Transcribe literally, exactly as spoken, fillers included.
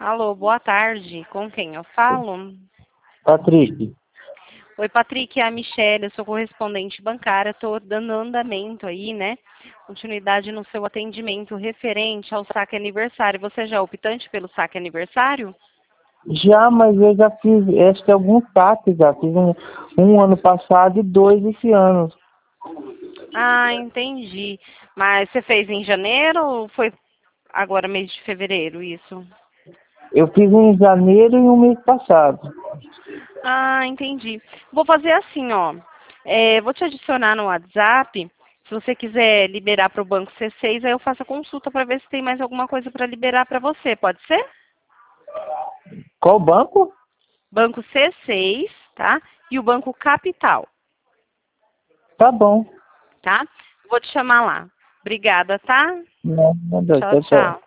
Alô, boa tarde. Com quem eu falo? Patrick. Oi, Patrick, é a Michelle, eu sou correspondente bancária, estou dando andamento aí, né? Continuidade no seu atendimento referente ao saque aniversário. Você já é optante pelo saque aniversário? Já, mas eu já fiz, acho que alguns saques já. Fiz um, um ano passado e dois esse ano. Ah, entendi. Mas você fez em janeiro ou foi agora mês de fevereiro, isso? Eu fiz um em janeiro e um mês passado. Ah, entendi. Vou fazer assim, ó. É, vou te adicionar no WhatsApp. Se você quiser liberar para o banco C seis, aí eu faço a consulta para ver se tem mais alguma coisa para liberar para você. Pode ser? Qual banco? Banco C seis, tá? E o Banco Capital, Tá bom. tá? Vou te chamar lá. Obrigada, tá? Não, não, Tchau, tchau, tchau. tchau.